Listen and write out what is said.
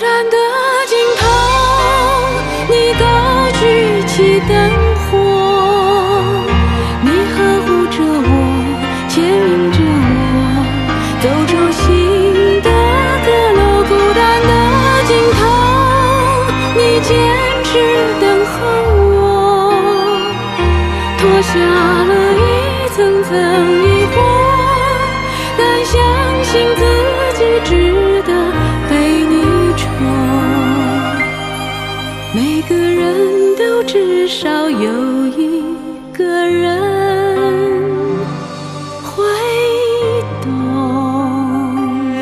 单的尽头，你高举起灯火，你呵护着我，牵引着我，走出新的阁楼。孤单的尽头，你坚持等候我，脱下了一层层疑惑，但相信自己值得被你宠。每个人都至少有一个人